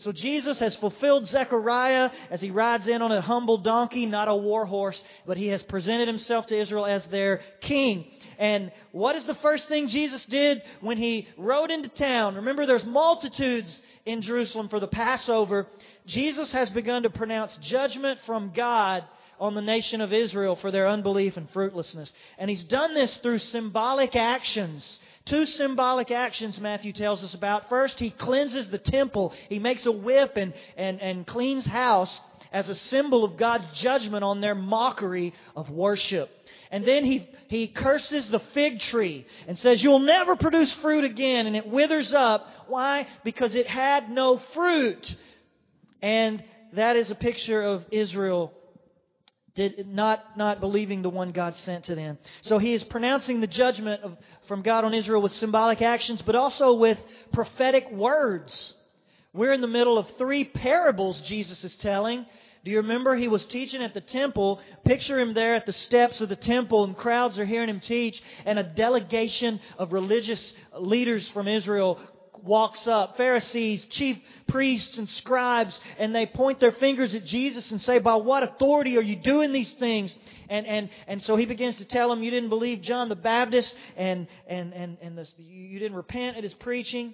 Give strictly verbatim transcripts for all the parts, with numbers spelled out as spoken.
So Jesus has fulfilled Zechariah as He rides in on a humble donkey, not a war horse, but He has presented Himself to Israel as their king. And what is the first thing Jesus did when He rode into town? Remember, there's multitudes in Jerusalem for the Passover. Jesus has begun to pronounce judgment from God on the nation of Israel for their unbelief and fruitlessness. And He's done this through symbolic actions. Two symbolic actions Matthew tells us about. First, He cleanses the temple. He makes a whip and, and, and cleans house as a symbol of God's judgment on their mockery of worship. And then he, he curses the fig tree and says, you'll never produce fruit again. And it withers up. Why? Because it had no fruit. And that is a picture of Israel Did not, not believing the one God sent to them. So He is pronouncing the judgment of, from God on Israel with symbolic actions, but also with prophetic words. We're in the middle of three parables Jesus is telling. Do you remember He was teaching at the temple? Picture Him there at the steps of the temple, and crowds are hearing Him teach, and a delegation of religious leaders from Israel walks up, Pharisees, chief priests and scribes, and they point their fingers at Jesus and say, by what authority are you doing these things? And and and so He begins to tell them, you didn't believe John the Baptist, and and and, and this, you didn't repent at his preaching.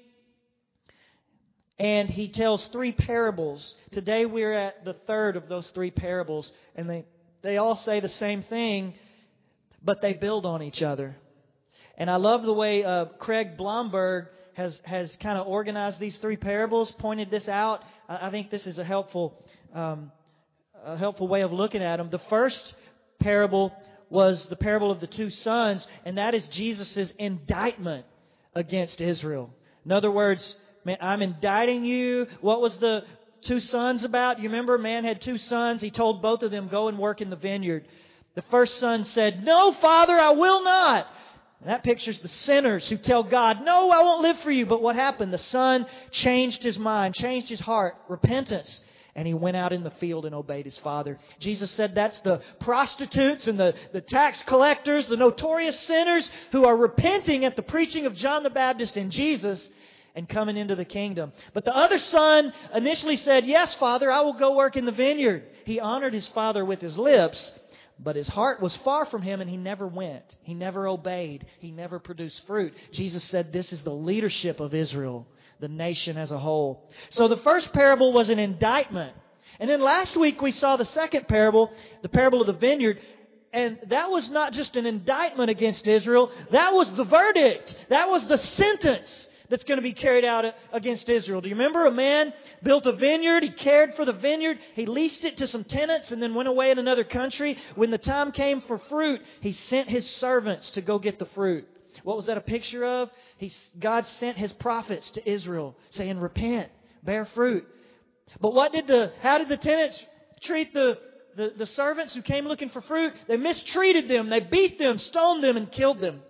And He tells three parables. Today we're at the third of those three parables, and they, they all say the same thing, but they build on each other. And I love the way uh, Craig Blomberg has has kind of organized these three parables, pointed this out. I think this is a helpful um, a helpful way of looking at them. The first parable was the parable of the two sons, and that is Jesus' indictment against Israel. In other words, man, I'm indicting you. What was the two sons about? You remember, man had two sons. He told both of them, go and work in the vineyard. The first son said, no, Father, I will not. And that pictures the sinners who tell God, no, I won't live for you. But what happened? The son changed his mind, changed his heart, repentance. And he went out in the field and obeyed his father. Jesus said that's the prostitutes and the, the tax collectors, the notorious sinners who are repenting at the preaching of John the Baptist and Jesus and coming into the kingdom. But the other son initially said, yes, Father, I will go work in the vineyard. He honored his father with his lips, but his heart was far from him, and he never went. He never obeyed. He never produced fruit. Jesus said this is the leadership of Israel, the nation as a whole. So the first parable was an indictment. And then last week we saw the second parable, the parable of the vineyard. And that was not just an indictment against Israel. That was the verdict. That was the sentence that's going to be carried out against Israel. Do you remember a man built a vineyard? He cared for the vineyard. He leased it to some tenants and then went away in another country. When the time came for fruit, he sent his servants to go get the fruit. What was that a picture of? He, God sent His prophets to Israel saying, repent, bear fruit. But what did the, how did the tenants treat the, the, the servants who came looking for fruit? They mistreated them. They beat them, stoned them, and killed them.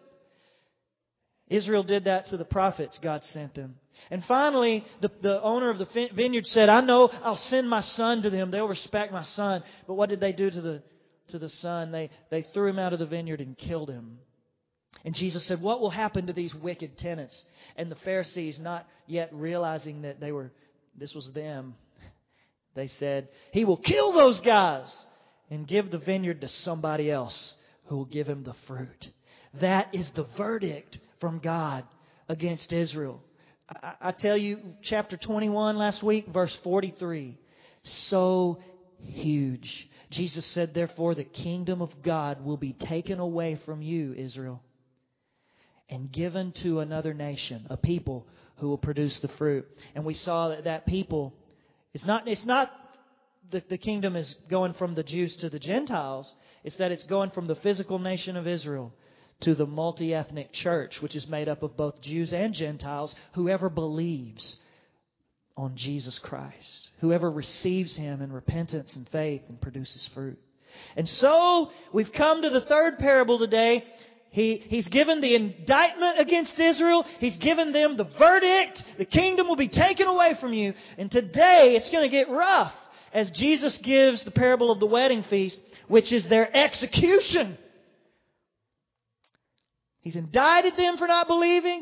Israel did that to the prophets God sent them. And finally, the, the owner of the vineyard said, I know I'll send my son to them. They'll respect my son. But what did they do to the, to the son? They, they threw him out of the vineyard and killed him. And Jesus said, what will happen to these wicked tenants? And the Pharisees, not yet realizing that they were, this was them, they said, He will kill those guys and give the vineyard to somebody else who will give him the fruit. That is the verdict from God against Israel. I, I tell you, chapter twenty-one last week, verse forty-three, so huge. Jesus said, therefore, the kingdom of God will be taken away from you, Israel, and given to another nation, a people who will produce the fruit. And we saw that that people, it's not, it's not that the kingdom is going from the Jews to the Gentiles. It's that it's going from the physical nation of Israel to the multi-ethnic church, which is made up of both Jews and Gentiles, whoever believes on Jesus Christ, whoever receives Him in repentance and faith and produces fruit. And so, we've come to the third parable today. He, he's given the indictment against Israel. He's given them the verdict. The kingdom will be taken away from you. And today, it's going to get rough as Jesus gives the parable of the wedding feast, which is their execution. He's indicted them for not believing.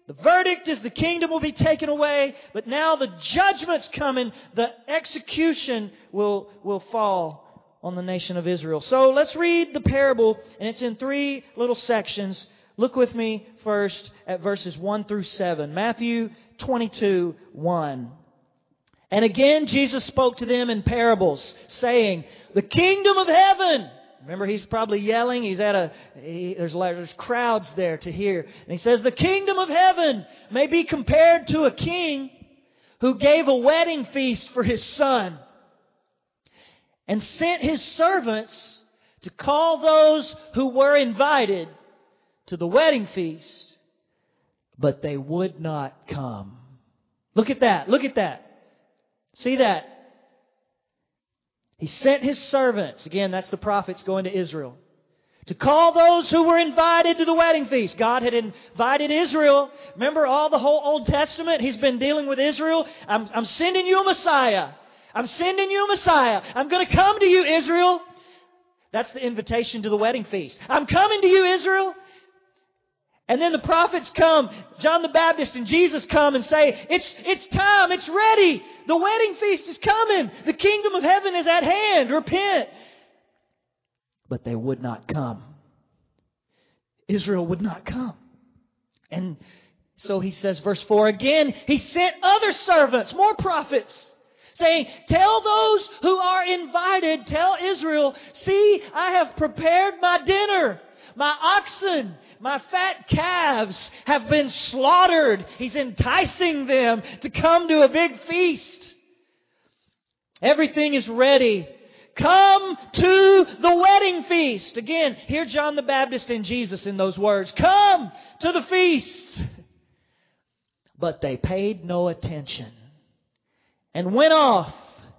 The verdict is the kingdom will be taken away, but now the judgment's coming. The execution will, will fall on the nation of Israel. So let's read the parable, and it's in three little sections. Look with me first at verses one through seven. Matthew twenty-two, one. And again Jesus spoke to them in parables, saying, the kingdom of heaven... Remember, he's probably yelling. He's at a, he, there's, there's crowds there to hear. And he says, the kingdom of heaven may be compared to a king who gave a wedding feast for his son and sent his servants to call those who were invited to the wedding feast, but they would not come. Look at that. Look at that. See that? He sent His servants, again, that's the prophets going to Israel, to call those who were invited to the wedding feast. God had invited Israel. Remember all the whole Old Testament? He's been dealing with Israel. I'm, I'm sending you a Messiah. I'm sending you a Messiah. I'm going to come to you, Israel. That's the invitation to the wedding feast. I'm coming to you, Israel. And then the prophets come, John the Baptist and Jesus come and say, it's, it's time, it's ready. The wedding feast is coming. The kingdom of heaven is at hand. Repent. But they would not come. Israel would not come. And so he says, verse four again, He sent other servants, more prophets, saying, tell those who are invited, tell Israel, see, I have prepared my dinner. My oxen, my fat calves have been slaughtered. He's enticing them to come to a big feast. Everything is ready. Come to the wedding feast. Again, hear John the Baptist and Jesus in those words. Come to the feast. But they paid no attention and went off.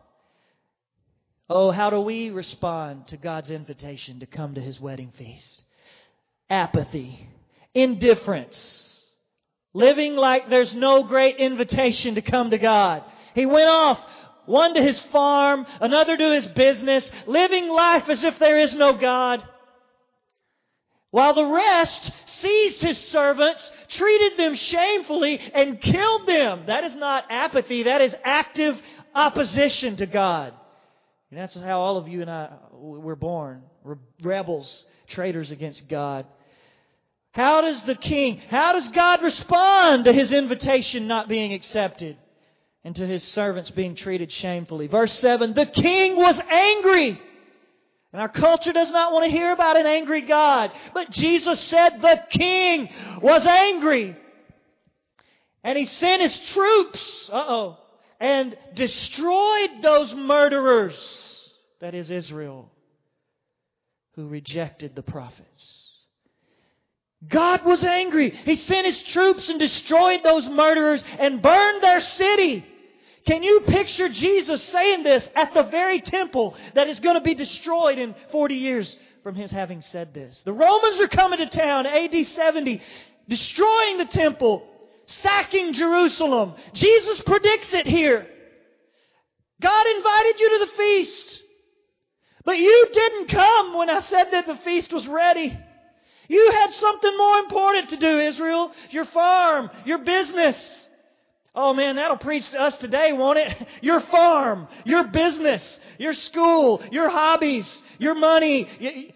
Oh, how do we respond to God's invitation to come to His wedding feast? Apathy, indifference, living like there's no great invitation to come to God. He went off, one to his farm, another to his business, living life as if there is no God. While the rest seized His servants, treated them shamefully, and killed them. That is not apathy, that is active opposition to God. And that's how all of you and I were born. We're rebels, traitors against God. How does the king, how does God respond to His invitation not being accepted and to His servants being treated shamefully? Verse seven, the king was angry. And our culture does not want to hear about an angry God. But Jesus said the king was angry. And He sent His troops, uh-oh, and destroyed those murderers, that is Israel, who rejected the prophets. God was angry. He sent His troops and destroyed those murderers and burned their city. Can you picture Jesus saying this at the very temple that is going to be destroyed in forty years from His having said this? The Romans are coming to town, A D seventy, destroying the temple, sacking Jerusalem. Jesus predicts it here. God invited you to the feast, but you didn't come when I said that the feast was ready. You had something more important to do, Israel. Your farm, your business. Oh man, that'll preach to us today, won't it? Your farm, your business, your school, your hobbies, your money.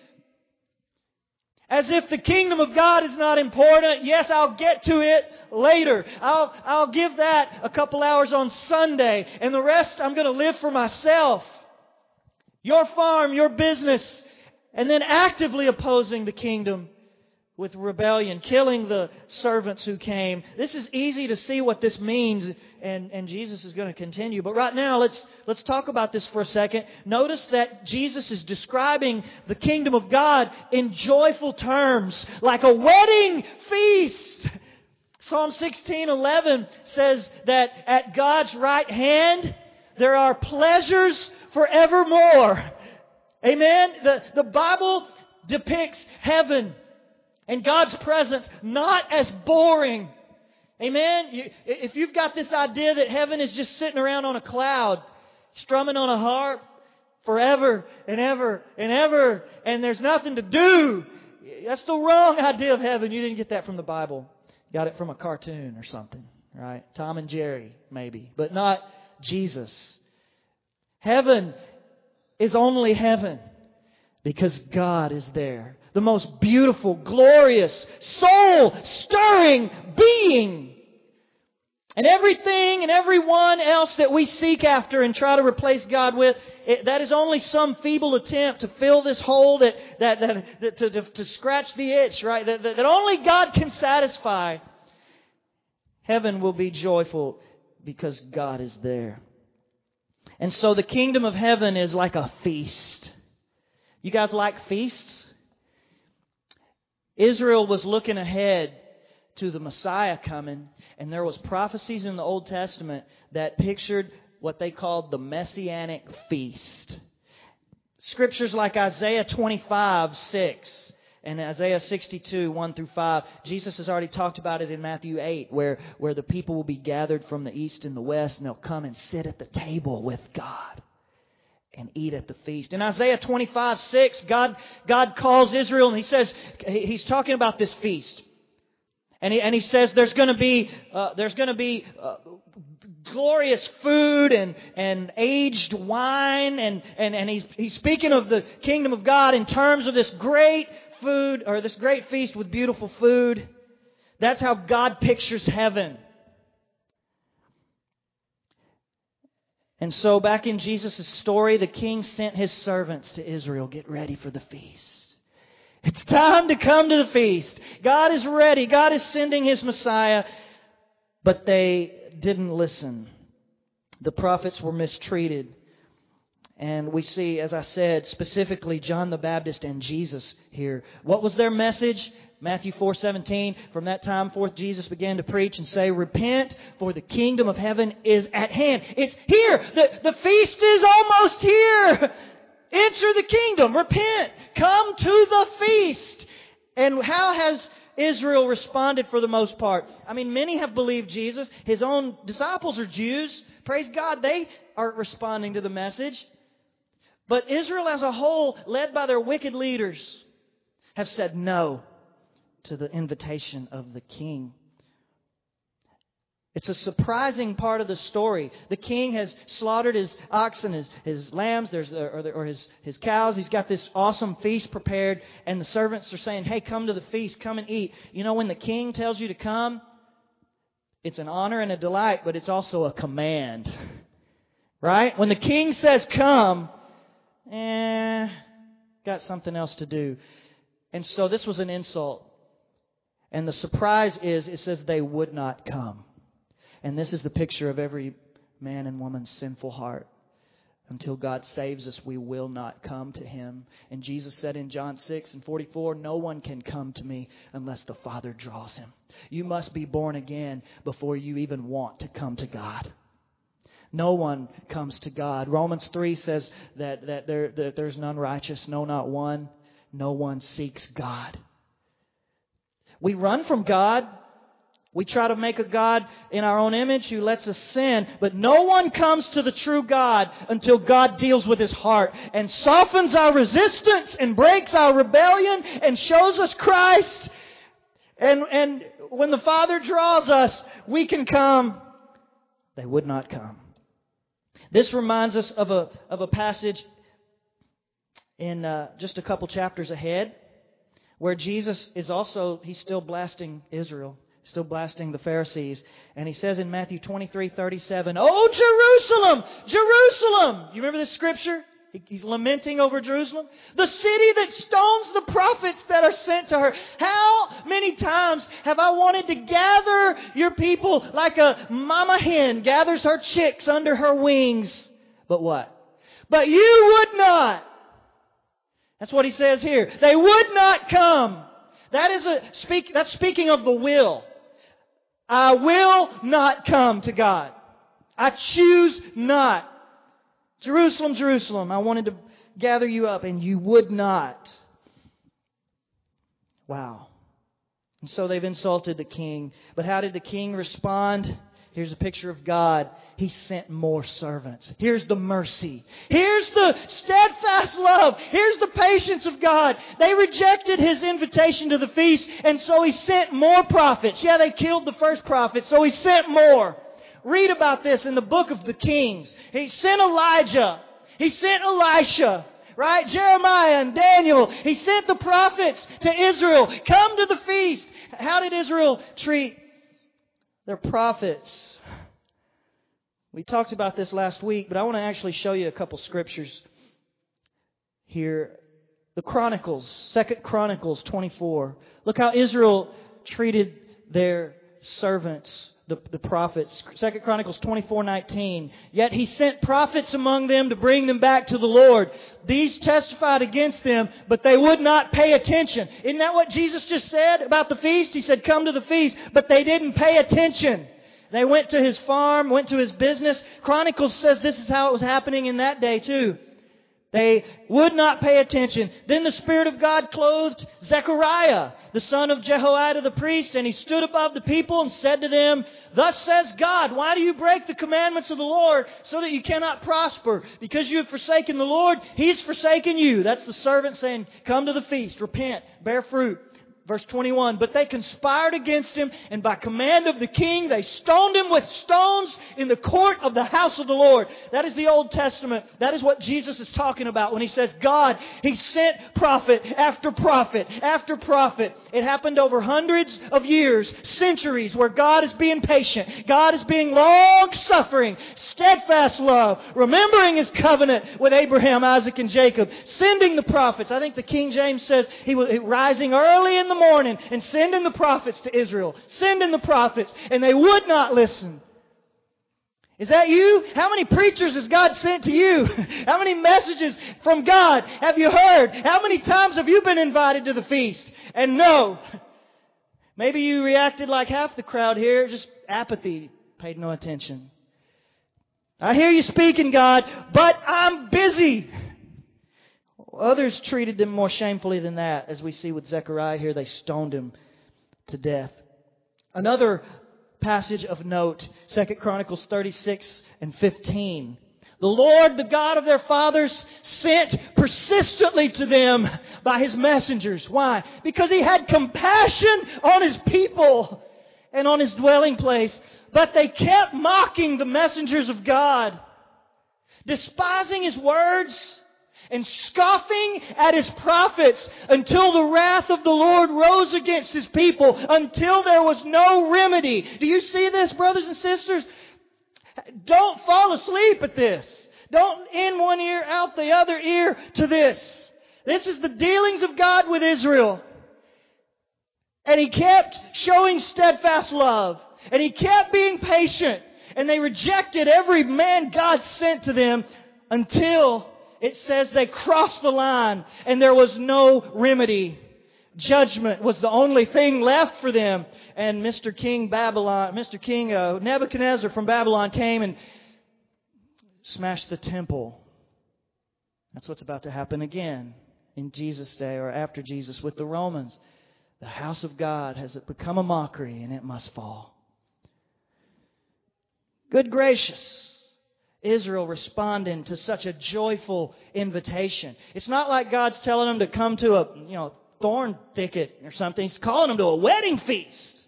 As if the kingdom of God is not important. Yes, I'll get to it later. I'll, I'll give that a couple hours on Sunday. And the rest I'm going to live for myself. Your farm, your business. And then actively opposing the kingdom with rebellion, killing the servants who came. This is easy to see what this means, and, and Jesus is going to continue. But right now, let's let's talk about this for a second. Notice that Jesus is describing the kingdom of God in joyful terms, like a wedding feast. Psalm sixteen eleven says that at God's right hand there are pleasures forevermore. Amen? The, the Bible depicts heaven and God's presence not as boring. Amen? You, if you've got this idea that heaven is just sitting around on a cloud, strumming on a harp forever and ever and ever, and there's nothing to do, that's the wrong idea of heaven. You didn't get that from the Bible. Got it from a cartoon or something, right? Tom and Jerry, maybe, but not Jesus. Heaven is only heaven because God is there. The most beautiful, glorious, soul-stirring being. And everything and everyone else that we seek after and try to replace God with, it, that is only some feeble attempt to fill this hole, that, that, that, that to, to, to scratch the itch, right? That, that, that only God can satisfy. Heaven will be joyful because God is there. And so the kingdom of heaven is like a feast. You guys like feasts? Israel was looking ahead to the Messiah coming, and there was prophecies in the Old Testament that pictured what they called the Messianic feast. Scriptures like Isaiah twenty-five, six and Isaiah sixty-two, one through five. Jesus has already talked about it in Matthew eight, where, where the people will be gathered from the east and the west, and they'll come and sit at the table with God and eat at the feast. In Isaiah twenty-five, six, God, God calls Israel, and He says, He's talking about this feast. And he, and he says there's going to be uh, there's going to be uh, glorious food and, and aged wine, and, and, and he's he's speaking of the kingdom of God in terms of this great food, or this great feast with beautiful food. That's how God pictures heaven. And so back in Jesus' story, the king sent his servants to Israel. Get ready for the feast. It's time to come to the feast. God is ready. God is sending His Messiah. But they didn't listen. The prophets were mistreated. And we see, as I said, specifically John the Baptist and Jesus here. What was their message? Matthew four seventeen. From that time forth Jesus began to preach and say, repent, for the kingdom of heaven is at hand. It's here. The, the feast is almost here. Enter the kingdom. Repent. Come to the feast. And how has Israel responded for the most part? I mean, many have believed Jesus. His own disciples are Jews. Praise God, they are responding to the message. But Israel as a whole, led by their wicked leaders, have said no to the invitation of the king. It's a surprising part of the story. The king has slaughtered his oxen, his, his lambs, there's, or, or his, his cows. He's got this awesome feast prepared. And the servants are saying, hey, come to the feast, come and eat. You know, when the king tells you to come, it's an honor and a delight, but it's also a command. Right? When the king says come, eh, got something else to do. And so this was an insult. And the surprise is, it says they would not come. And this is the picture of every man and woman's sinful heart. Until God saves us, we will not come to Him. And Jesus said in John six and forty-four, no one can come to me unless the Father draws him. You must be born again before you even want to come to God. No one comes to God. Romans three says that, that, there, that there's none righteous, no, not one. No one seeks God. We run from God. We try to make a God in our own image who lets us sin, but no one comes to the true God until God deals with his heart and softens our resistance and breaks our rebellion and shows us Christ. And, and when the Father draws us, we can come. They would not come. This reminds us of a, of a passage in uh, just a couple chapters ahead where Jesus is also, he's still blasting Israel. Still blasting the Pharisees. And he says in Matthew twenty-three thirty-seven, oh, Jerusalem, Jerusalem. You remember this scripture? He's lamenting over Jerusalem. The city that stones the prophets that are sent to her. How many times have I wanted to gather your people like a mama hen gathers her chicks under her wings? But what? But you would not. That's what he says here. They would not come. That is a speak. That's speaking of the will. I will not come to God. I choose not. Jerusalem, Jerusalem, I wanted to gather you up and you would not. Wow. And so they've insulted the king. But how did the king respond? Here's a picture of God. He sent more servants. Here's the mercy. Here's the steadfast love. Here's the patience of God. They rejected His invitation to the feast, and so He sent more prophets. Yeah, they killed the first prophet, so He sent more. Read about this in the book of the Kings. He sent Elijah. He sent Elisha. Right? Jeremiah and Daniel. He sent the prophets to Israel. Come to the feast. How did Israel treat their prophets? We talked about this last week, but I want to actually show you a couple scriptures here. The Chronicles, Second Chronicles twenty-four. Look how Israel treated their servants, the, the prophets. Second Chronicles twenty-four nineteen. Yet He sent prophets among them to bring them back to the Lord. These testified against them, but they would not pay attention. Isn't that what Jesus just said about the feast? He said, come to the feast, but they didn't pay attention. They went to His farm, went to His business. Chronicles says this is how it was happening in that day too. They would not pay attention. Then the Spirit of God clothed Zechariah, the son of Jehoiada the priest, and he stood above the people and said to them, Thus says God, why do you break the commandments of the Lord so that you cannot prosper? Because you have forsaken the Lord, He's forsaken you. That's the servant saying, come to the feast, repent, bear fruit. Verse twenty-one, but they conspired against Him, and by command of the king, they stoned Him with stones in the court of the house of the Lord. That is the Old Testament. That is what Jesus is talking about when He says, God, He sent prophet after prophet after prophet. It happened over hundreds of years, centuries, where God is being patient. God is being long-suffering, steadfast love, remembering His covenant with Abraham, Isaac, and Jacob, sending the prophets. I think the King James says He was rising early in the morning and sending the prophets to Israel. Sending the prophets. And they would not listen. Is that you? How many preachers has God sent to you? How many messages from God have you heard? How many times have you been invited to the feast? And no. Maybe you reacted like half the crowd here. Just apathy. Paid no attention. I hear you speaking, God, but I'm busy. Others treated them more shamefully than that. As we see with Zechariah here, they stoned him to death. Another passage of note, Second Chronicles thirty-six and fifteen. The Lord, the God of their fathers, sent persistently to them by His messengers. Why? Because He had compassion on His people and on His dwelling place. But they kept mocking the messengers of God, despising His words, and scoffing at His prophets until the wrath of the Lord rose against His people, until there was no remedy. Do you see this, brothers and sisters? Don't fall asleep at this. Don't in one ear, out the other ear to this. This is the dealings of God with Israel. And He kept showing steadfast love. And He kept being patient. And they rejected every man God sent to them until it says they crossed the line and there was no remedy. Judgment was the only thing left for them. And Mister King Babylon, Mister King uh, Nebuchadnezzar from Babylon came and smashed the temple. That's what's about to happen again in Jesus' day or after Jesus with the Romans. The house of God has become a mockery and it must fall. Good gracious. Israel responding to such a joyful invitation. It's not like God's telling them to come to a, you know, thorn thicket or something. He's calling them to a wedding feast.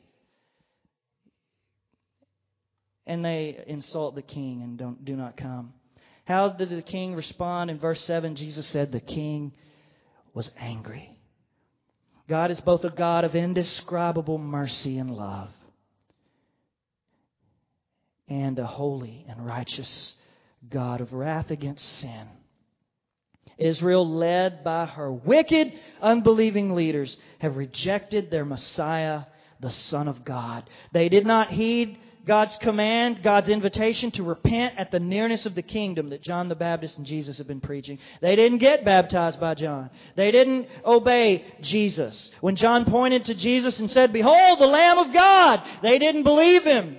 And they insult the king and don't do not come. How did the king respond? In verse seven, Jesus said the king was angry. God is both a God of indescribable mercy and love and a holy and righteous God of wrath against sin. Israel, led by her wicked, unbelieving leaders, have rejected their Messiah, the Son of God. They did not heed God's command, God's invitation to repent at the nearness of the kingdom that John the Baptist and Jesus have been preaching. They didn't get baptized by John. They didn't obey Jesus. When John pointed to Jesus and said, "Behold, the Lamb of God," they didn't believe Him.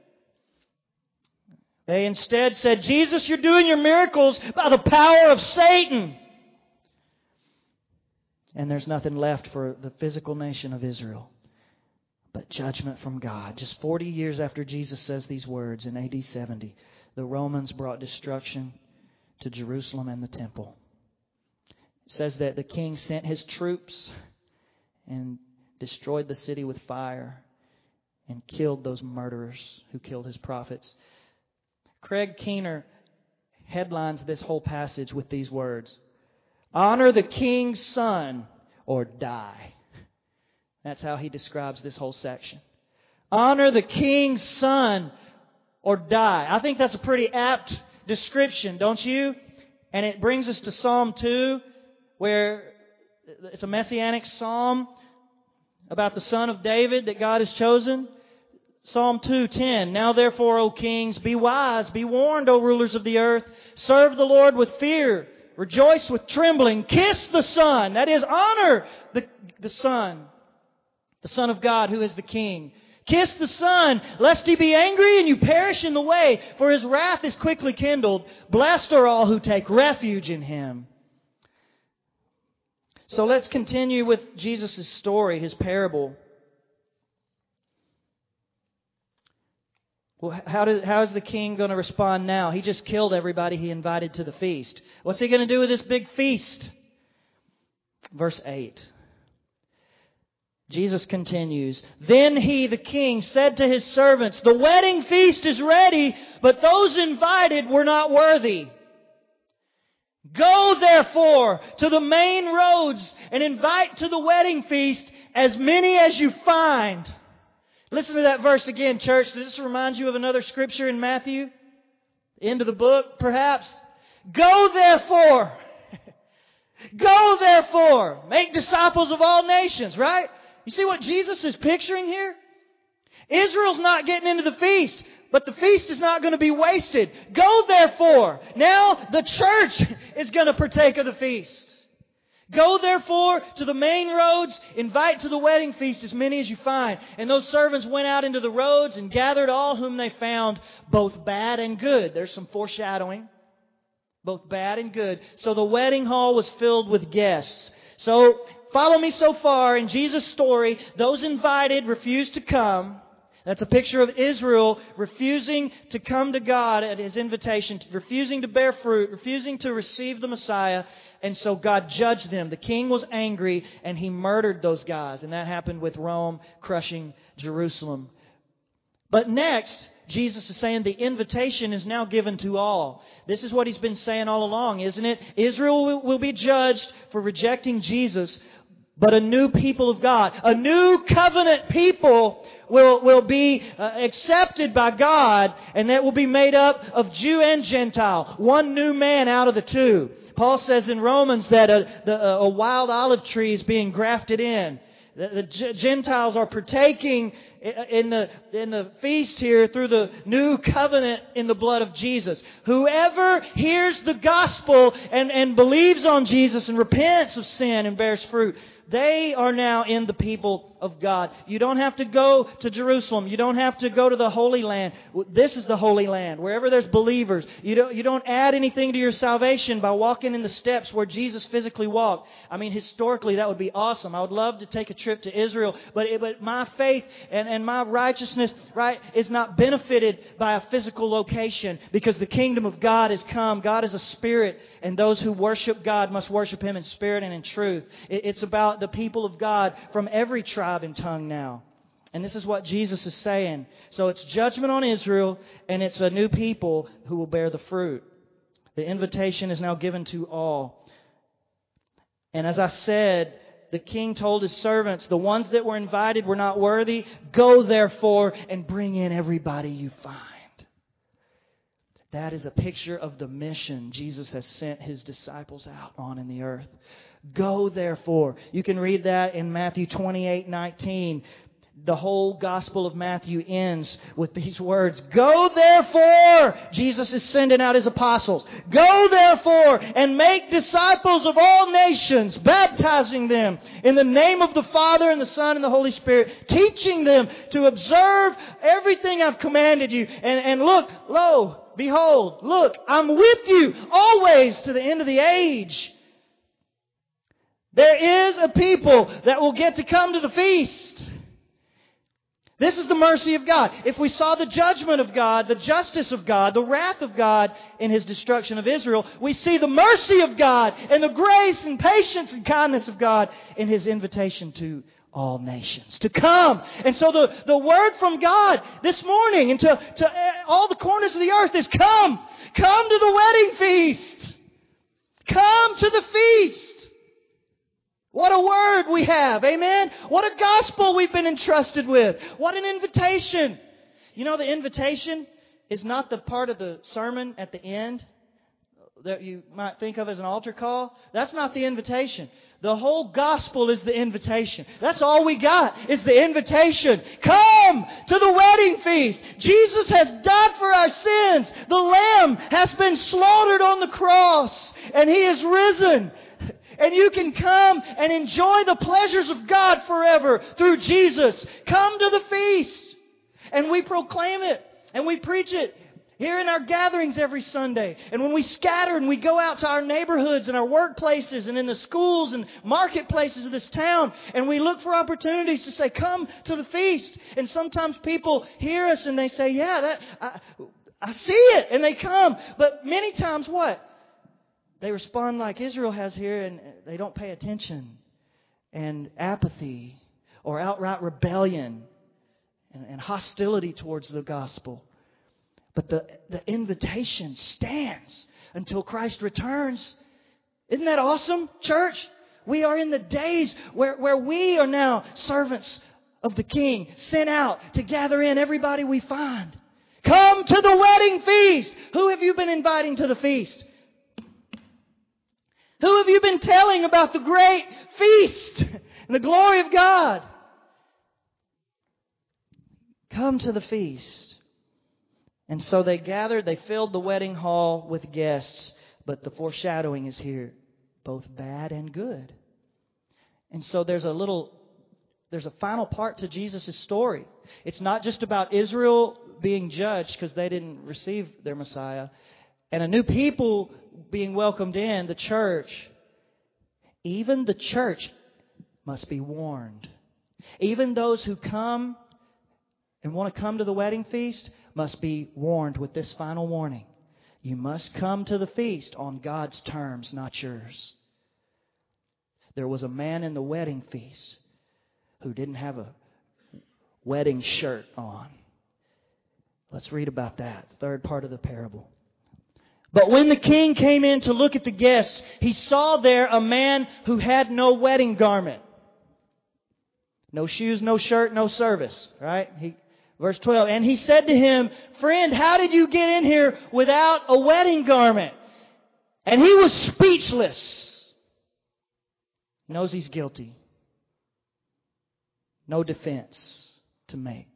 They instead said, "Jesus, you're doing your miracles by the power of Satan." And there's nothing left for the physical nation of Israel but judgment from God. Just forty years after Jesus says these words in A D seventy, the Romans brought destruction to Jerusalem and the temple. It says that the king sent his troops and destroyed the city with fire and killed those murderers who killed his prophets. Craig Keener headlines this whole passage with these words: honor the king's son or die. That's how he describes this whole section. Honor the king's son or die. I think that's a pretty apt description, don't you? And it brings us to Psalm two, where it's a messianic psalm about the Son of David that God has chosen. Psalm two ten, now therefore, O kings, be wise, be warned, O rulers of the earth. Serve the Lord with fear, rejoice with trembling, kiss the Son, that is, honor the, the Son, the Son of God who is the King. Kiss the Son, lest He be angry and you perish in the way, for His wrath is quickly kindled. Blessed are all who take refuge in Him. So let's continue with Jesus' story, His parable. Well, how, does, how is the king going to respond now? He just killed everybody He invited to the feast. What's He going to do with this big feast? Verse eight. Jesus continues, then He, the king, said to His servants, the wedding feast is ready, but those invited were not worthy. Go therefore to the main roads and invite to the wedding feast as many as you find. Listen to that verse again, church. Does this remind you of another scripture in Matthew? End of the book, perhaps? Go therefore. Go therefore. Make disciples of all nations, right? You see what Jesus is picturing here? Israel's not getting into the feast, but the feast is not going to be wasted. Go therefore. Now the church is going to partake of the feast. Go therefore to the main roads, invite to the wedding feast as many as you find. And those servants went out into the roads and gathered all whom they found, both bad and good. There's some foreshadowing. Both bad and good. So the wedding hall was filled with guests. So follow me so far in Jesus' story. Those invited refused to come. That's a picture of Israel refusing to come to God at His invitation, refusing to bear fruit, refusing to receive the Messiah. And so God judged them. The king was angry and he murdered those guys. And that happened with Rome crushing Jerusalem. But next, Jesus is saying the invitation is now given to all. This is what He's been saying all along, isn't it? Israel will be judged for rejecting Jesus, but a new people of God, a new covenant people will, will be uh, accepted by God, and that will be made up of Jew and Gentile. One new man out of the two. Paul says in Romans that a, the, a wild olive tree is being grafted in. The, the Gentiles are partaking in the, in the feast here through the new covenant in the blood of Jesus. Whoever hears the gospel and, and believes on Jesus and repents of sin and bears fruit, they are now in the people of God. You don't have to go to Jerusalem. You don't have to go to the Holy Land. This is the Holy Land. Wherever there's believers, you don't, you don't add anything to your salvation by walking in the steps where Jesus physically walked. I mean, historically, that would be awesome. I would love to take a trip to Israel, but, it, but my faith and, and my righteousness, right, is not benefited by a physical location, because the kingdom of God has come. God is a spirit, and those who worship God must worship Him in spirit and in truth. It, it's about the people of God from every tribe and tongue now. And this is what Jesus is saying. So it's judgment on Israel, and it's a new people who will bear the fruit. The invitation is now given to all. And as I said, the king told his servants, the ones that were invited were not worthy. Go therefore and bring in everybody you find. That is a picture of the mission Jesus has sent His disciples out on in the earth. Go therefore. You can read that in Matthew twenty-eight nineteen. The whole Gospel of Matthew ends with these words. Go therefore. Jesus is sending out His apostles. Go therefore and make disciples of all nations, baptizing them in the name of the Father and the Son and the Holy Spirit, teaching them to observe everything I've commanded you. And, and look, lo, behold, look, I'm with you always to the end of the age. There is a people that will get to come to the feast. This is the mercy of God. If we saw the judgment of God, the justice of God, the wrath of God in His destruction of Israel, we see the mercy of God and the grace and patience and kindness of God in His invitation to all nations to come. And so the, the word from God this morning and to, to all the corners of the earth is come. Come to the wedding feast. Come to the feast. What a word we have. Amen. What a gospel we've been entrusted with. What an invitation. You know, the invitation is not the part of the sermon at the end that you might think of as an altar call. That's not the invitation. The whole gospel is the invitation. That's all we got is the invitation. Come to the wedding feast. Jesus has died for our sins. The Lamb has been slaughtered on the cross and He is risen. And you can come and enjoy the pleasures of God forever through Jesus. Come to the feast. And we proclaim it. And we preach it here in our gatherings every Sunday. And when we scatter and we go out to our neighborhoods and our workplaces and in the schools and marketplaces of this town. And we look for opportunities to say, come to the feast. And sometimes people hear us and they say, yeah, that I, I see it. And they come. But many times what? They respond like Israel has here, and they don't pay attention. And apathy or outright rebellion and, and hostility towards the gospel. But the, the invitation stands until Christ returns. Isn't that awesome, church? We are in the days where, where we are now servants of the King, sent out to gather in everybody we find. Come to the wedding feast. Who have you been inviting to the feast? Who have you been telling about the great feast and the glory of God? Come to the feast. And so they gathered, they filled the wedding hall with guests, but the foreshadowing is here, both bad and good. And so there's a little, there's a final part to Jesus' story. It's not just about Israel being judged because they didn't receive their Messiah, and a new people being welcomed in, the church. Even the church must be warned. Even those who come and want to come to the wedding feast must be warned with this final warning. You must come to the feast on God's terms, not yours. There was a man in the wedding feast who didn't have a wedding shirt on. Let's read about that. Third part of the parable. But when the king came in to look at the guests, he saw there a man who had no wedding garment. No shoes, no shirt, no service. Right? He, verse twelve. And he said to him, friend, how did you get in here without a wedding garment? And he was speechless. Knows he's guilty. No defense to make.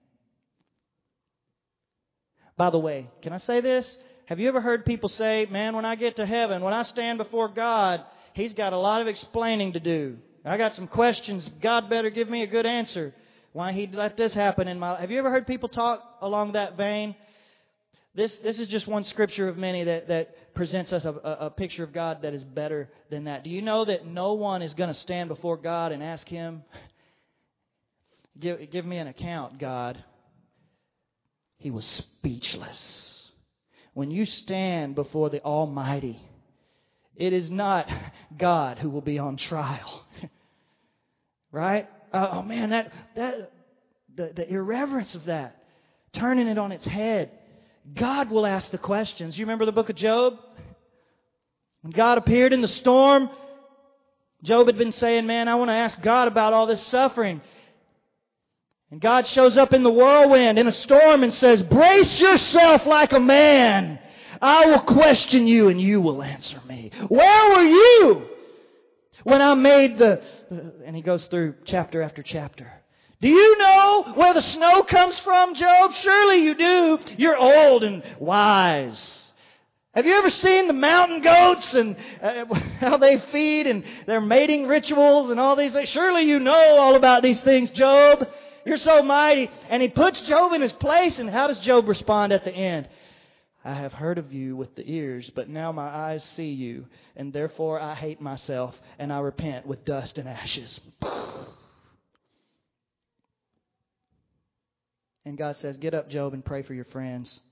By the way, can I say this? Have you ever heard people say, man, when I get to heaven, when I stand before God, He's got a lot of explaining to do. I got some questions. God better give me a good answer. Why He let this happen in my life. Have you ever heard people talk along that vein? This this is just one scripture of many that, that presents us a, a, a picture of God that is better than that. Do you know that no one is going to stand before God and ask Him, give, give me an account, God? He was speechless. When you stand before the Almighty, it is not God who will be on trial. Right? Oh man, that that the, the irreverence of that, turning it on its head. God will ask the questions. You remember the book of Job? When God appeared in the storm, Job had been saying, man, I want to ask God about all this suffering. And God shows up in the whirlwind, in a storm, and says, brace yourself like a man. I will question you and you will answer me. Where were you when I made the... And he goes through chapter after chapter. Do you know where the snow comes from, Job? Surely you do. You're old and wise. Have you ever seen the mountain goats and uh, how they feed and their mating rituals and all these things? Surely you know all about these things, Job. You're so mighty. And he puts Job in his place. And how does Job respond at the end? I have heard of you with the ears, but now my eyes see you. And therefore I hate myself and I repent with dust and ashes. And God says, get up, Job, and pray for your friends.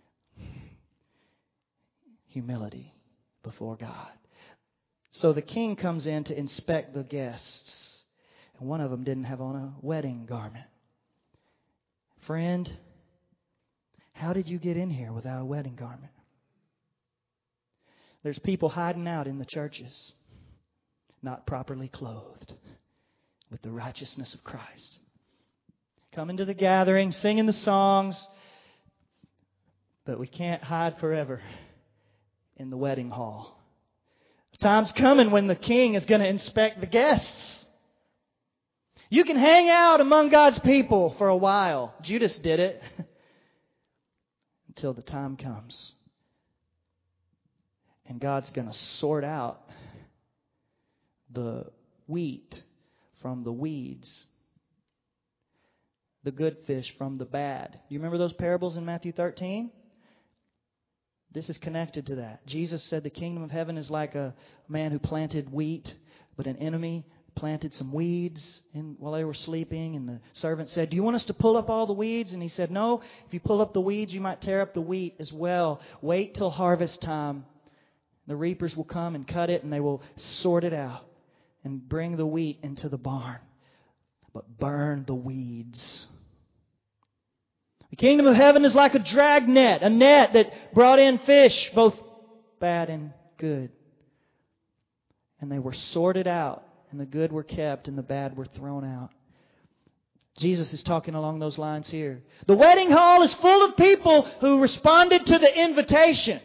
Humility before God. So the king comes in to inspect the guests. And one of them didn't have on a wedding garment. Friend, how did you get in here without a wedding garment? There's people hiding out in the churches, not properly clothed with the righteousness of Christ. Coming to the gathering, singing the songs, but we can't hide forever in the wedding hall. The time's coming when the king is going to inspect the guests. You can hang out among God's people for a while. Judas did it. Until the time comes. And God's going to sort out the wheat from the weeds. The good fish from the bad. You remember those parables in Matthew thirteen? This is connected to that. Jesus said the kingdom of heaven is like a man who planted wheat, but an enemy planted some weeds in, while they were sleeping. And the servant said, do you want us to pull up all the weeds? And he said, no, if you pull up the weeds, you might tear up the wheat as well. Wait till harvest time. The reapers will come and cut it, and they will sort it out and bring the wheat into the barn. But burn the weeds. The kingdom of heaven is like a drag net, a net that brought in fish, both bad and good. And they were sorted out, and the good were kept, and the bad were thrown out. Jesus is talking along those lines here. The wedding hall is full of people who responded to the invitation,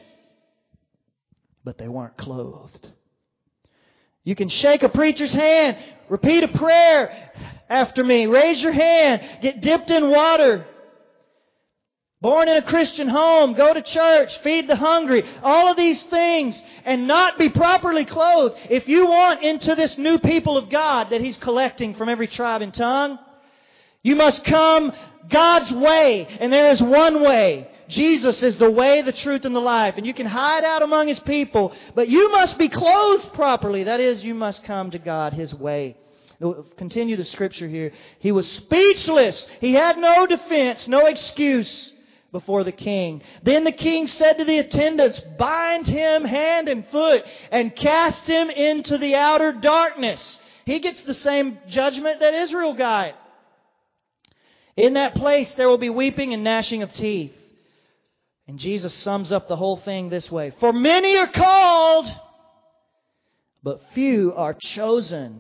but they weren't clothed. You can shake a preacher's hand, repeat a prayer after me, raise your hand, get dipped in water. Born in a Christian home, go to church, feed the hungry, all of these things, and not be properly clothed. If you want into this new people of God that He's collecting from every tribe and tongue, you must come God's way, and there is one way. Jesus is the way, the truth, and the life. And you can hide out among His people, but you must be clothed properly. That is, you must come to God His way. We'll continue the scripture here. He was speechless. He had no defense, no excuse before the king. Then the king said to the attendants, bind him hand and foot and cast him into the outer darkness. He gets the same judgment that Israel got. In that place there will be weeping and gnashing of teeth. And Jesus sums up the whole thing this way. For many are called, but few are chosen.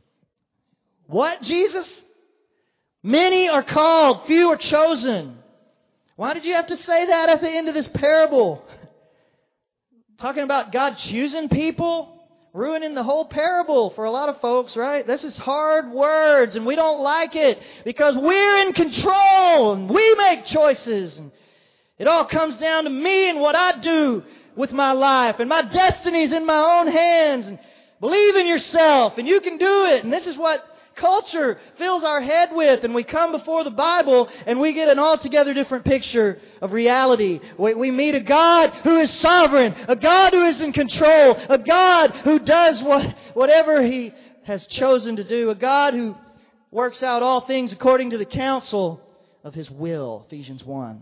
What, Jesus? Many are called, few are chosen. Why did you have to say that at the end of this parable? Talking about God choosing people? Ruining the whole parable for a lot of folks, right? This is hard words and we don't like it because we're in control and we make choices. And it all comes down to me and what I do with my life. And my destiny's in my own hands. And believe in yourself and you can do it. And this is what culture fills our head with, and we come before the Bible and we get an altogether different picture of reality. We, we meet a God who is sovereign, a God who is in control, a God who does what, whatever He has chosen to do, a God who works out all things according to the counsel of His will, Ephesians one.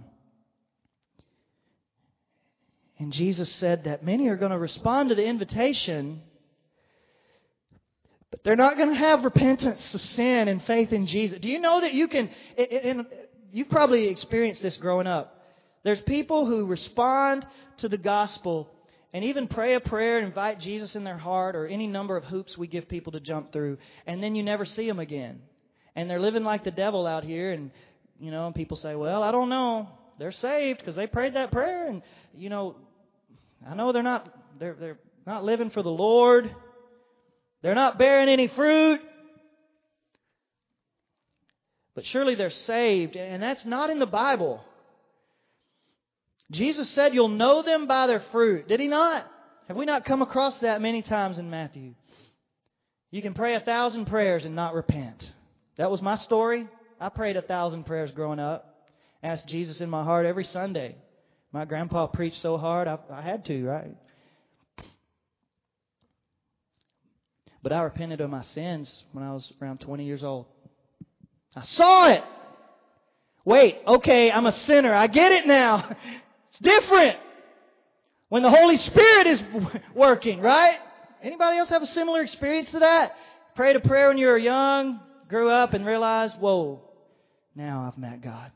And Jesus said that many are going to respond to the invitation, but they're not going to have repentance of sin and faith in Jesus. Do you know that you can, and you've probably experienced this growing up. There's people who respond to the gospel and even pray a prayer and invite Jesus in their heart, or any number of hoops we give people to jump through, and then you never see them again. And they're living like the devil out here, and, you know, and people say, well, I don't know. They're saved because they prayed that prayer, and, you know, I know they're not, they're, they're not living for the Lord. They're not bearing any fruit. But surely they're saved. And that's not in the Bible. Jesus said you'll know them by their fruit. Did He not? Have we not come across that many times in Matthew? You can pray a thousand prayers and not repent. That was my story. I prayed a thousand prayers growing up. Asked Jesus in my heart every Sunday. My grandpa preached so hard, I, I had to, right? But I repented of my sins when I was around twenty years old. I saw it. Wait, okay, I'm a sinner. I get it now. It's different when the Holy Spirit is working, right? Anybody else have a similar experience to that? Prayed a prayer when you were young, grew up and realized, whoa, now I've met God.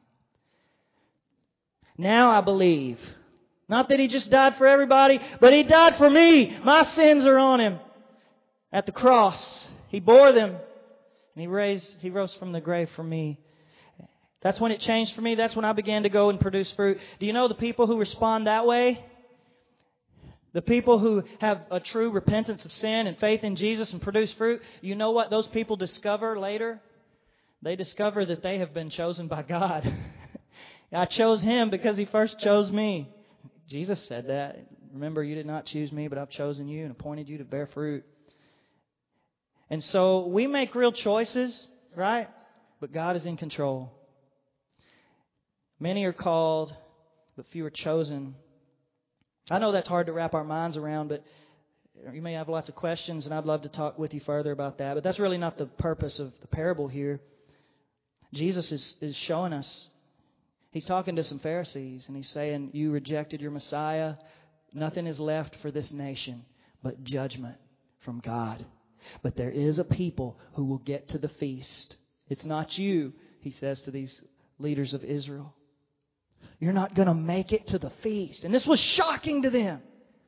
Now I believe. Not that He just died for everybody, but He died for me. My sins are on Him. At the cross, He bore them. And He raised, He rose from the grave for me. That's when it changed for me. That's when I began to go and produce fruit. Do you know the people who respond that way? The people who have a true repentance of sin and faith in Jesus and produce fruit, you know what those people discover later? They discover that they have been chosen by God. I chose Him because He first chose me. Jesus said that. Remember, you did not choose me, but I've chosen you and appointed you to bear fruit. And so we make real choices, right? But God is in control. Many are called, but few are chosen. I know that's hard to wrap our minds around, but you may have lots of questions, and I'd love to talk with you further about that. But that's really not the purpose of the parable here. Jesus is, is showing us. He's talking to some Pharisees, and He's saying, you rejected your Messiah. Nothing is left for this nation but judgment from God. But there is a people who will get to the feast. It's not you, He says to these leaders of Israel. You're not going to make it to the feast. And this was shocking to them.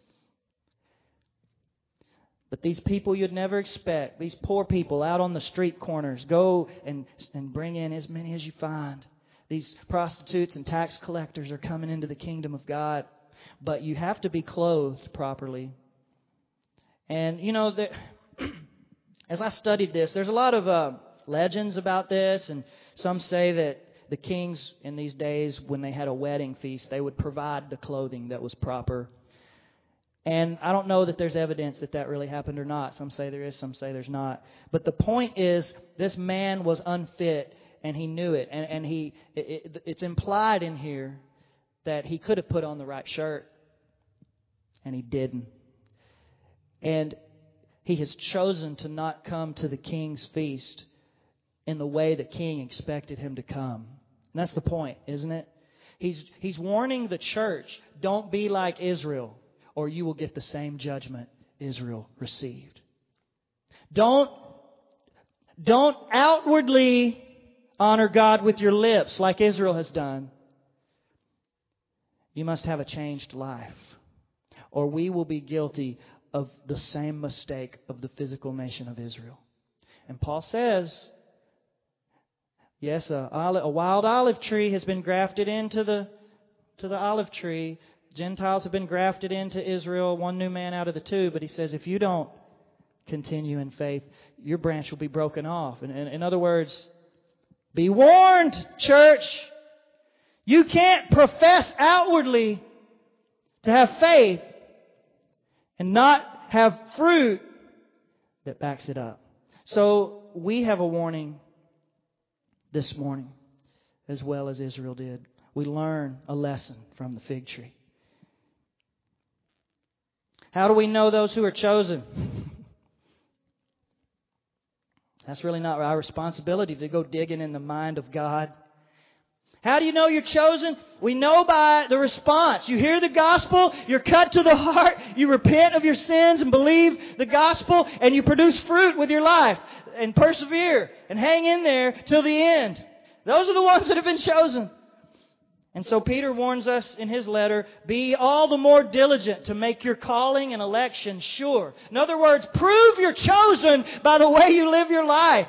But these people you'd never expect, these poor people out on the street corners, go and, and bring in as many as you find. These prostitutes and tax collectors are coming into the kingdom of God. But you have to be clothed properly. And, you know, there, as I studied this, there's a lot of uh, legends about this. And some say that the kings in these days, when they had a wedding feast, they would provide the clothing that was proper. And I don't know that there's evidence that that really happened or not. Some say there is, some say there's not. But the point is, this man was unfit, and he knew it. And, and he, it, it, it's implied in here that he could have put on the right shirt, and he didn't. And he has chosen to not come to the king's feast in the way the king expected him to come. And that's the point, isn't it? He's, he's warning the church, don't be like Israel, or you will get the same judgment Israel received. Don't, don't outwardly honor God with your lips like Israel has done. You must have a changed life, or we will be guilty of the same mistake of the physical nation of Israel. And Paul says, yes, a, olive, a wild olive tree has been grafted into the, to the olive tree. Gentiles have been grafted into Israel, one new man out of the two. But he says, if you don't continue in faith, your branch will be broken off. And, and in other words, be warned, church. You can't profess outwardly to have faith and not have fruit that backs it up. So we have a warning this morning, as well as Israel did. We learn a lesson from the fig tree. How do we know those who are chosen? That's really not our responsibility to go digging in the mind of God. How do you know you're chosen? We know by the response. You hear the gospel, you're cut to the heart, you repent of your sins and believe the gospel, and you produce fruit with your life and persevere and hang in there till the end. Those are the ones that have been chosen. And so Peter warns us in his letter, be all the more diligent to make your calling and election sure. In other words, prove you're chosen by the way you live your life.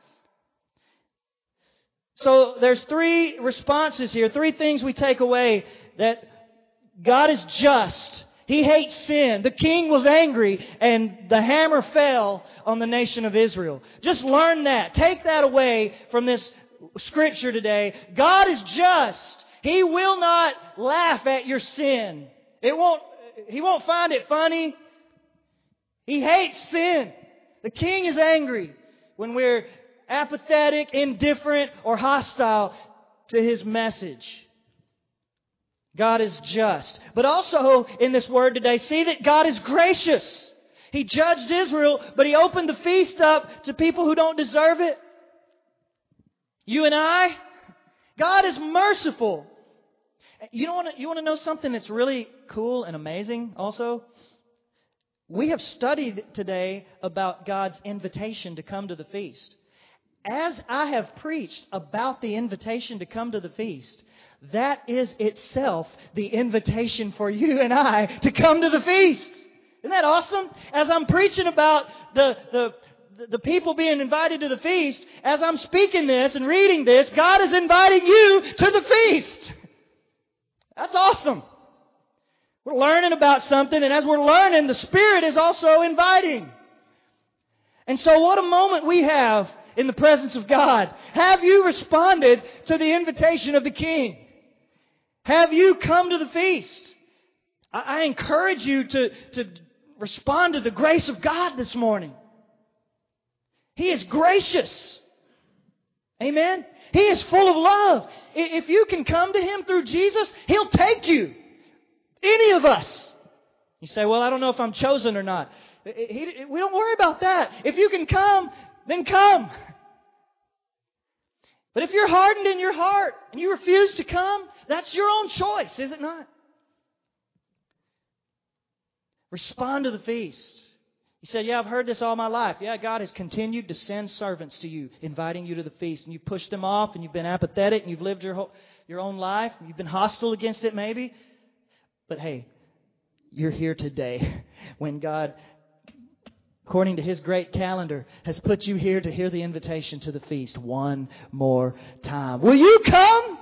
So there's three responses here, three things we take away. That God is just. He hates sin. The king was angry and the hammer fell on the nation of Israel. Just learn that. Take that away from this scripture today. God is just. He will not laugh at your sin. It won't, He won't find it funny. He hates sin. The king is angry when we're apathetic, indifferent, or hostile to His message. God is just. But also in this word today, see that God is gracious. He judged Israel, but He opened the feast up to people who don't deserve it. You and I, God is merciful. You don't want to, you want to know something that's really cool and amazing also? We have studied today about God's invitation to come to the feast. As I have preached about the invitation to come to the feast, that is itself the invitation for you and I to come to the feast. Isn't that awesome? As I'm preaching about the, the, the people being invited to the feast, as I'm speaking this and reading this, God is inviting you to the feast. That's awesome. We're learning about something, and as we're learning, the Spirit is also inviting. And so what a moment we have in the presence of God. Have you responded to the invitation of the King? Have you come to the feast? I, I encourage you to, to respond to the grace of God this morning. He is gracious. Amen? He is full of love. If you can come to Him through Jesus, He'll take you. Any of us. You say, well, I don't know if I'm chosen or not. He, we don't worry about that. If you can come, then come. But if you're hardened in your heart and you refuse to come, that's your own choice, is it not? Respond to the feast. You said, yeah, I've heard this all my life. Yeah, God has continued to send servants to you, inviting you to the feast. And you pushed them off, and you've been apathetic, and you've lived your whole, your own life. And you've been hostile against it maybe. But hey, you're here today when God, according to His great calendar, has put you here to hear the invitation to the feast one more time. Will you come?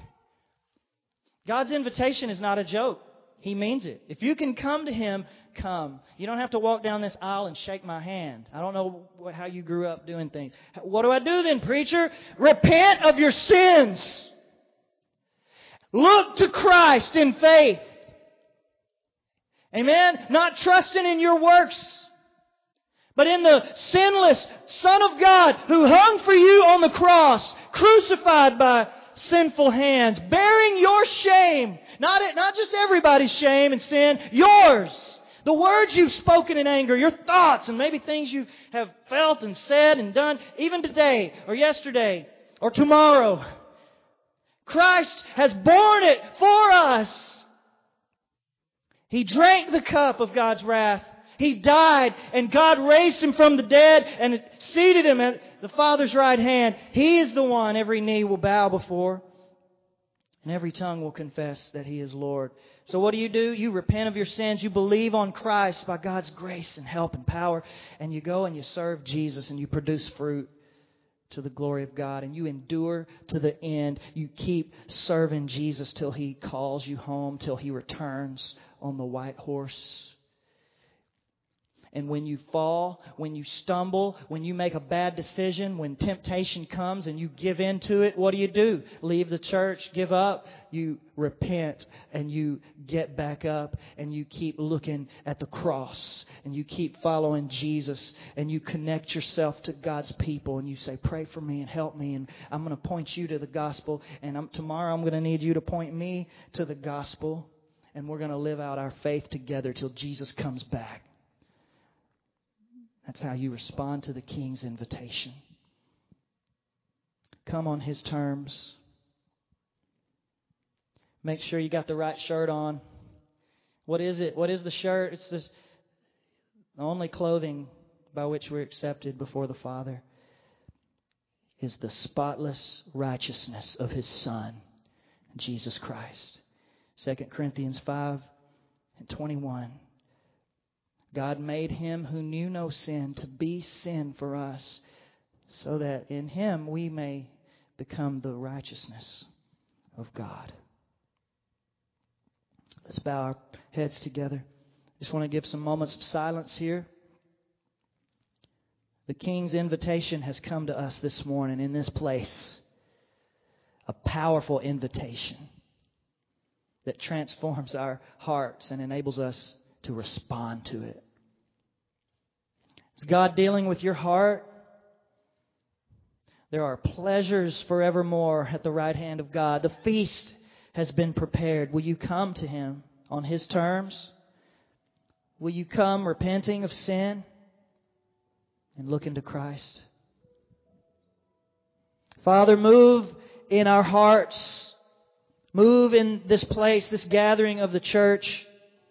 God's invitation is not a joke. He means it. If you can come to Him, come. You don't have to walk down this aisle and shake my hand. I don't know how you grew up doing things. What do I do then, preacher? Repent of your sins. Look to Christ in faith. Amen? Not trusting in your works, but in the sinless Son of God who hung for you on the cross, crucified by sinful hands, bearing your shame. Not, not just everybody's shame and sin, yours. The words you've spoken in anger, your thoughts, and maybe things you have felt and said and done, even today or yesterday or tomorrow. Christ has borne it for us. He drank the cup of God's wrath. He died, and God raised Him from the dead and seated Him at the Father's right hand. He is the one every knee will bow before, and every tongue will confess that He is Lord. So what do you do? You repent of your sins. You believe on Christ by God's grace and help and power, and you go and you serve Jesus, and you produce fruit to the glory of God, and you endure to the end. You keep serving Jesus till He calls you home, till He returns on the white horse. And when you fall, when you stumble, when you make a bad decision, when temptation comes and you give in to it, what do you do? Leave the church, give up. You repent and you get back up and you keep looking at the cross and you keep following Jesus and you connect yourself to God's people and you say, pray for me and help me, and I'm going to point you to the gospel, and I'm, tomorrow I'm going to need you to point me to the gospel, and we're going to live out our faith together till Jesus comes back. That's how you respond to the King's invitation. Come on His terms. Make sure you got the right shirt on. What is it? What is the shirt? It's this, the only clothing by which we're accepted before the Father is the spotless righteousness of His Son, Jesus Christ. Second Corinthians five and twenty-one. God made Him who knew no sin to be sin for us, so that in Him we may become the righteousness of God. Let's bow our heads together. Just want to give some moments of silence here. The King's invitation has come to us this morning in this place. A powerful invitation that transforms our hearts and enables us to respond to it. Is God dealing with your heart? There are pleasures forevermore at the right hand of God. The feast has been prepared. Will you come to Him on His terms? Will you come repenting of sin and looking to Christ? Father, move in our hearts. Move in this place, this gathering of the church.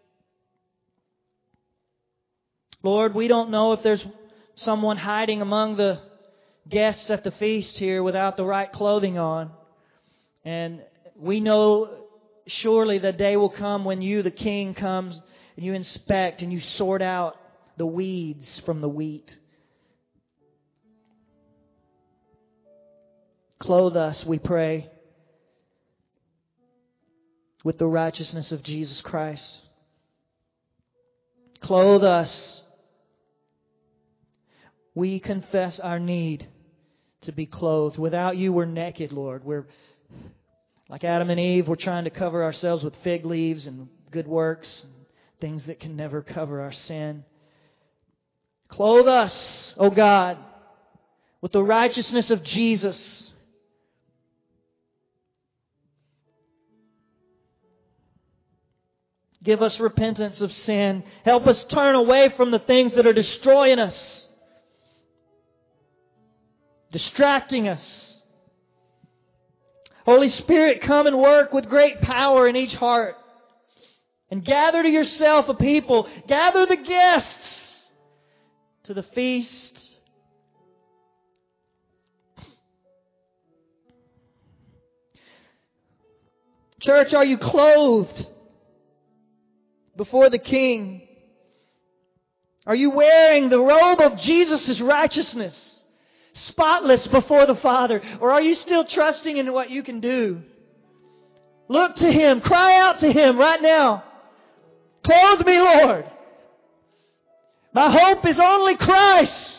Lord, we don't know if there's someone hiding among the guests at the feast here without the right clothing on. And we know surely the day will come when you, the King, comes and you inspect and you sort out the weeds from the wheat. Clothe us, we pray, with the righteousness of Jesus Christ. Clothe us. We confess our need to be clothed. Without you, we're naked, Lord. We're like Adam and Eve. We're trying to cover ourselves with fig leaves and good works, and things that can never cover our sin. Clothe us, O God, with the righteousness of Jesus. Give us repentance of sin. Help us turn away from the things that are destroying us, distracting us. Holy Spirit, come and work with great power in each heart. And gather to yourself a people. Gather the guests to the feast. Church, are you clothed before the King? Are you wearing the robe of Jesus' righteousness, spotless before the Father? Or are you still trusting in what you can do? Look to Him. Cry out to Him right now. Clothe me, Lord. My hope is only Christ.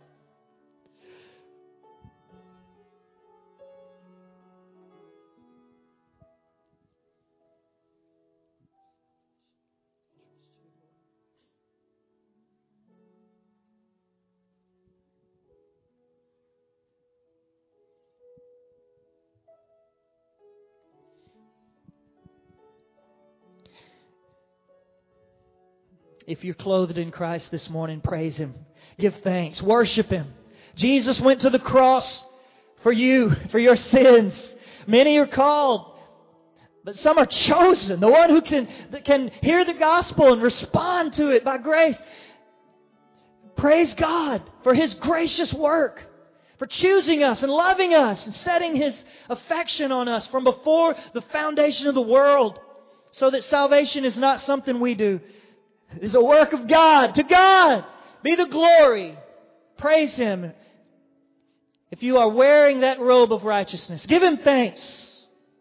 If you're clothed in Christ this morning, praise Him. Give thanks. Worship Him. Jesus went to the cross for you, for your sins. Many are called, but some are chosen. The one who can, that can hear the gospel and respond to it by grace. Praise God for His gracious work, for choosing us and loving us and setting His affection on us from before the foundation of the world, so that salvation is not something we do. It is a work of God. To God be the glory. Praise Him. If you are wearing that robe of righteousness, give Him thanks.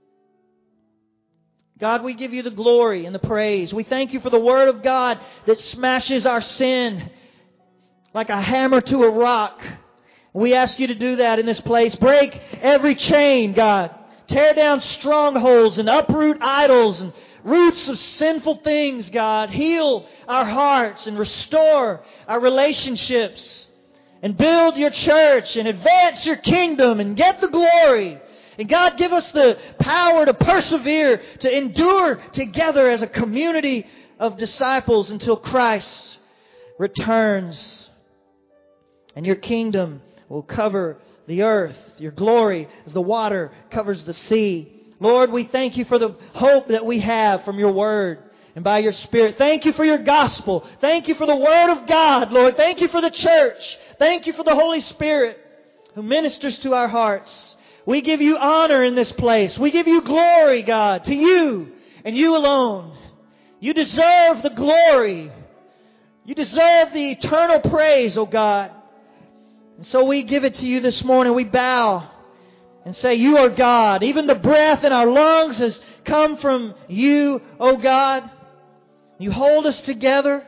God, we give You the glory and the praise. We thank You for the Word of God that smashes our sin like a hammer to a rock. We ask You to do that in this place. Break every chain, God. Tear down strongholds and uproot idols and roots of sinful things, God. Heal our hearts and restore our relationships. And build Your church and advance Your kingdom and get the glory. And God, give us the power to persevere, to endure together as a community of disciples until Christ returns. And Your kingdom will cover the earth. Your glory as the water covers the sea. Lord, we thank You for the hope that we have from Your Word and by Your Spirit. Thank You for Your gospel. Thank You for the Word of God, Lord. Thank You for the church. Thank You for the Holy Spirit who ministers to our hearts. We give You honor in this place. We give You glory, God, to You and You alone. You deserve the glory. You deserve the eternal praise, oh God. And so we give it to You this morning. We bow and say, You are God. Even the breath in our lungs has come from You, oh God. You hold us together.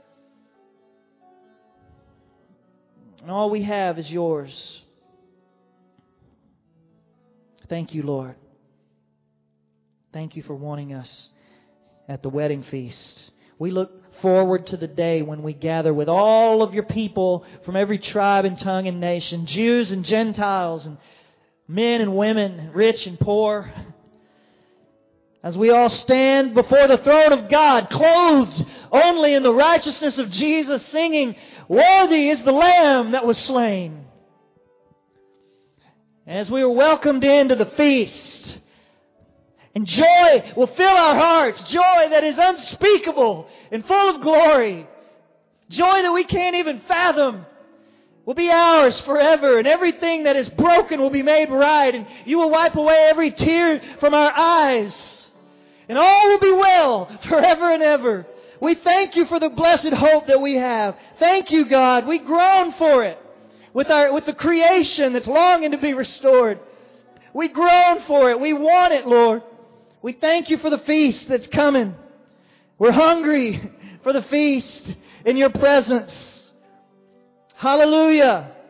And all we have is Yours. Thank You, Lord. Thank You for wanting us at the wedding feast. We look forward to the day when we gather with all of Your people from every tribe and tongue and nation, Jews and Gentiles and men and women, rich and poor, as we all stand before the throne of God, clothed only in the righteousness of Jesus, singing, Worthy is the Lamb that was slain. As we are welcomed into the feast, and joy will fill our hearts, joy that is unspeakable and full of glory, joy that we can't even fathom, will be ours forever, and everything that is broken will be made right, and You will wipe away every tear from our eyes, and all will be well forever and ever. We thank You for the blessed hope that we have. Thank You, God. We groan for it with our with the creation that's longing to be restored. We groan for it. We want it, Lord. We thank You for the feast that's coming. We're hungry for the feast in Your presence. Hallelujah.